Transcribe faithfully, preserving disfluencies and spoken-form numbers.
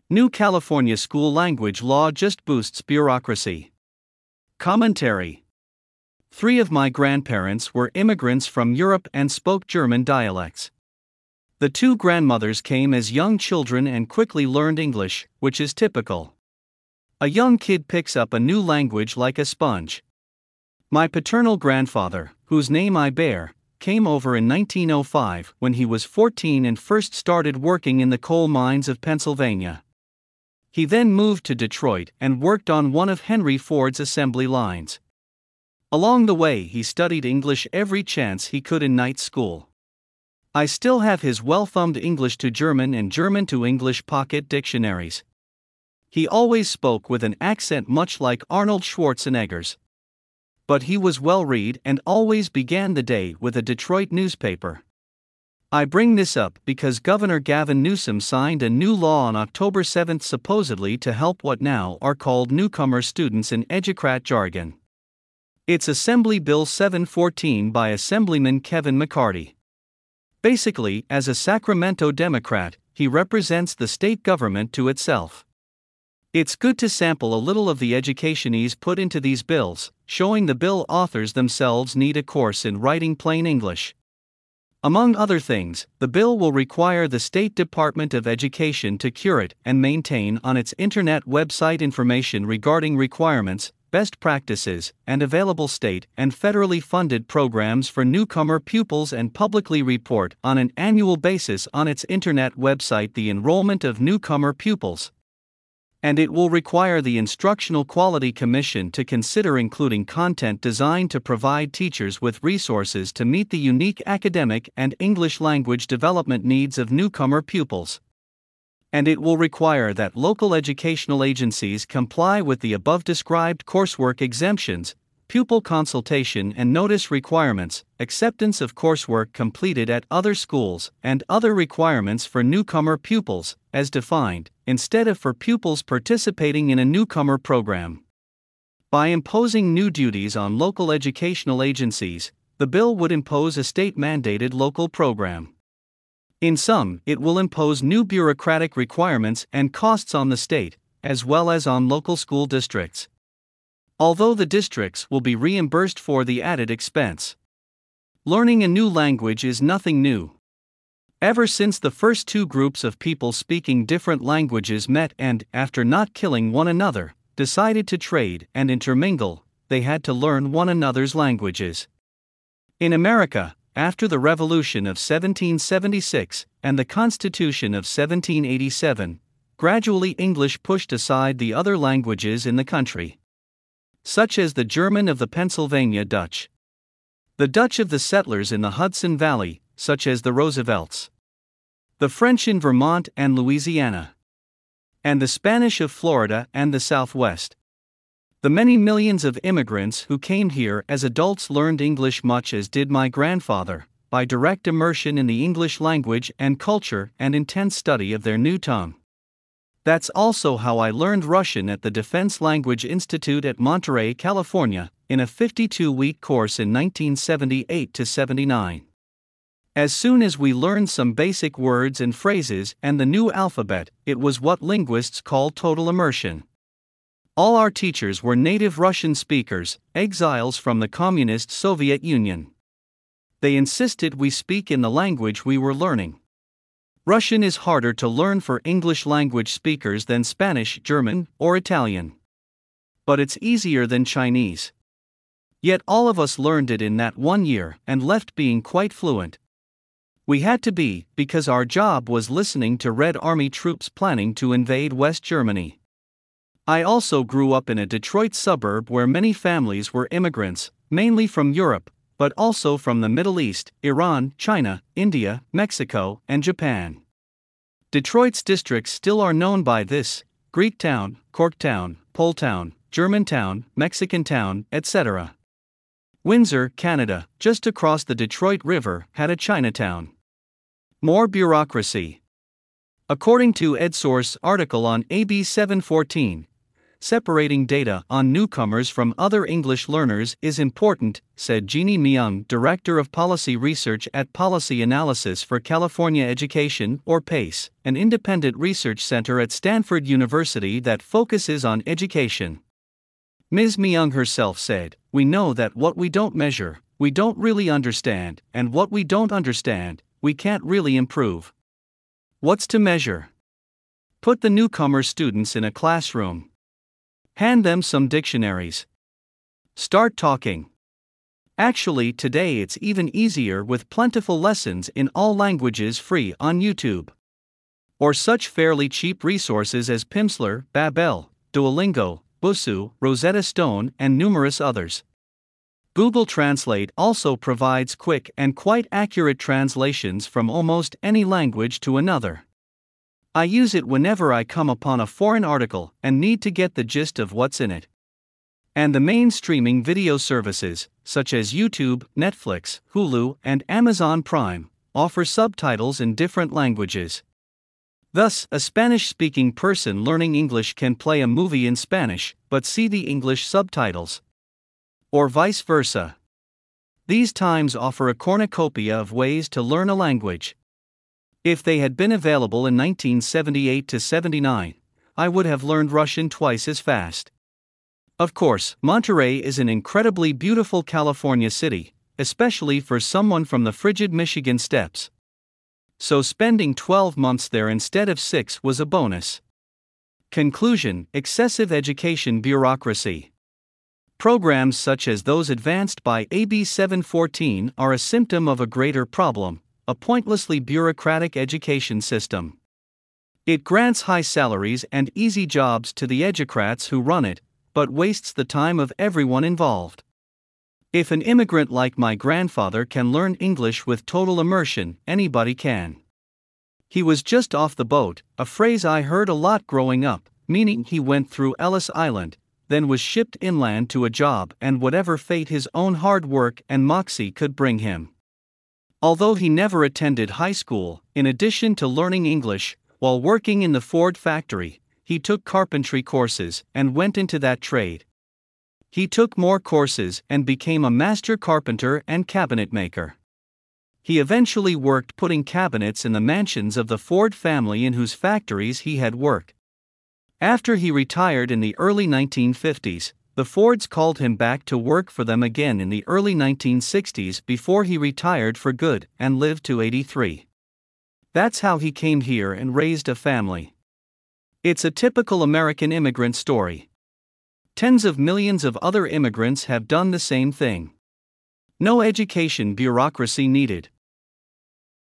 New California school language law just boosts bureaucracy. Commentary. Three of my grandparents were immigrants from Europe and spoke German dialects. The two grandmothers came as young children and quickly learned English, which is typical. A young kid picks up a new language like a sponge. My paternal grandfather, whose name I bear, came over in nineteen oh five when he was fourteen and first started working in the coal mines of Pennsylvania. He then moved to Detroit and worked on one of Henry Ford's assembly lines. Along the way, he studied English every chance he could in night school. I still have his well-thumbed English to German and German to English pocket dictionaries. He always spoke with an accent much like Arnold Schwarzenegger's. But he was well-read and always began the day with a Detroit newspaper. I bring this up because Governor Gavin Newsom signed a new law on October seventh supposedly to help what now are called newcomer students in educrat jargon. It's Assembly Bill seven fourteen by Assemblyman Kevin McCarty. Basically, as a Sacramento Democrat, he represents the state government to itself. It's good to sample a little of the education he's put into these bills, showing the bill authors themselves need a course in writing plain English. Among other things, the bill will require the State Department of Education to curate and maintain on its internet website information regarding requirements, best practices, and available state and federally funded programs for newcomer pupils and publicly report on an annual basis on its internet website the enrollment of newcomer pupils. And it will require the Instructional Quality Commission to consider including content designed to provide teachers with resources to meet the unique academic and English language development needs of newcomer pupils. And it will require that local educational agencies comply with the above-described coursework exemptions, pupil consultation and notice requirements, acceptance of coursework completed at other schools, and other requirements for newcomer pupils, as defined, instead of for pupils participating in a newcomer program. By imposing new duties on local educational agencies, the bill would impose a state-mandated local program. In sum, it will impose new bureaucratic requirements and costs on the state, as well as on local school districts. Although the districts will be reimbursed for the added expense. Learning a new language is nothing new. Ever since the first two groups of people speaking different languages met and, after not killing one another, decided to trade and intermingle, they had to learn one another's languages. In America, after the Revolution of seventeen seventy-six and the Constitution of seventeen eighty-seven, gradually English pushed aside the other languages in the country, such as the German of the Pennsylvania Dutch, the Dutch of the settlers in the Hudson Valley, such as the Roosevelts, the French in Vermont and Louisiana, and the Spanish of Florida and the Southwest. The many millions of immigrants who came here as adults learned English much as did my grandfather, by direct immersion in the English language and culture and intense study of their new tongue. That's also how I learned Russian at the Defense Language Institute at Monterey, California, in a fifty-two week course in nineteen seventy-eight to seventy-nine. As soon as we learned some basic words and phrases and the new alphabet, it was what linguists call total immersion. All our teachers were native Russian speakers, exiles from the communist Soviet Union. They insisted we speak in the language we were learning. Russian is harder to learn for English language speakers than Spanish, German, or Italian. But it's easier than Chinese. Yet all of us learned it in that one year and left being quite fluent. We had to be, because our job was listening to Red Army troops planning to invade West Germany. I also grew up in a Detroit suburb where many families were immigrants, mainly from Europe, but also from the Middle East, Iran, China, India, Mexico, and Japan. Detroit's districts still are known by this: Greektown, Corktown, Poletown, Germantown, Mexican Town, et cetera. Windsor, Canada, just across the Detroit River, had a Chinatown. More bureaucracy. According to EdSource article on A B seven fourteen, separating data on newcomers from other English learners is important, said Jeannie Myung, Director of Policy Research at Policy Analysis for California Education, or PACE, an independent research center at Stanford University that focuses on education. Miz Myung herself said, "We know that what we don't measure, we don't really understand, and what we don't understand, we can't really improve. What's to measure? Put the newcomer students in a classroom. Hand them some dictionaries. Start talking. Actually, today it's even easier with plentiful lessons in all languages free on YouTube. Or such fairly cheap resources as Pimsleur, Babbel, Duolingo, Busuu, Rosetta Stone, and numerous others. Google Translate also provides quick and quite accurate translations from almost any language to another. I use it whenever I come upon a foreign article and need to get the gist of what's in it. And the main streaming video services, such as YouTube, Netflix, Hulu, and Amazon Prime, offer subtitles in different languages. Thus, a Spanish-speaking person learning English can play a movie in Spanish, but see the English subtitles. Or vice versa. These times offer a cornucopia of ways to learn a language. If they had been available in nineteen seventy-eight to seventy-nine, I would have learned Russian twice as fast. Of course, Monterey is an incredibly beautiful California city, especially for someone from the frigid Michigan steppes. So spending twelve months there instead of six was a bonus. Conclusion: excessive education bureaucracy. Programs such as those advanced by A B seven fourteen are a symptom of a greater problem: a pointlessly bureaucratic education system. It grants high salaries and easy jobs to the educrats who run it, but wastes the time of everyone involved. If an immigrant like my grandfather can learn English with total immersion, anybody can. He was just off the boat, a phrase I heard a lot growing up, meaning he went through Ellis Island, then was shipped inland to a job and whatever fate his own hard work and moxie could bring him. Although he never attended high school, in addition to learning English, while working in the Ford factory, he took carpentry courses and went into that trade. He took more courses and became a master carpenter and cabinet maker. He eventually worked putting cabinets in the mansions of the Ford family in whose factories he had worked. After he retired in the early nineteen fifties, the Fords called him back to work for them again in the early nineteen sixties before he retired for good and lived to eighty-three. That's how he came here and raised a family. It's a typical American immigrant story. Tens of millions of other immigrants have done the same thing. No education bureaucracy needed.